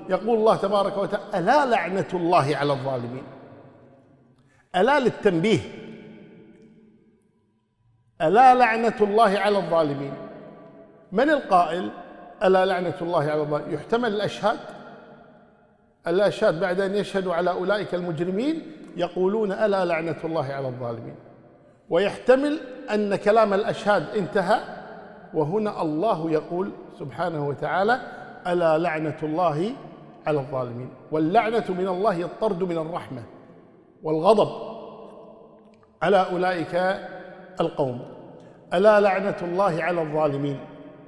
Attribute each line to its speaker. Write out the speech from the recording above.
Speaker 1: يقول الله تبارك وتعالى: ألا لعنة الله على الظالمين. ألا للتنبيه، ألا لعنة الله على الظالمين. من القائل ألا لعنة الله على الظالمين؟ يحتمل الأشهاد بعد أن يشهدوا على أولئك المجرمين يقولون ألا لعنة الله على الظالمين، ويحتمل أن كلام الأشهاد انتهى وهنا الله يقول سبحانه وتعالى: ألا لعنة الله على الظالمين. واللعنة من الله هي الطرد من الرحمة والغضب على أولئك القوم. ألا لعنة الله على الظالمين.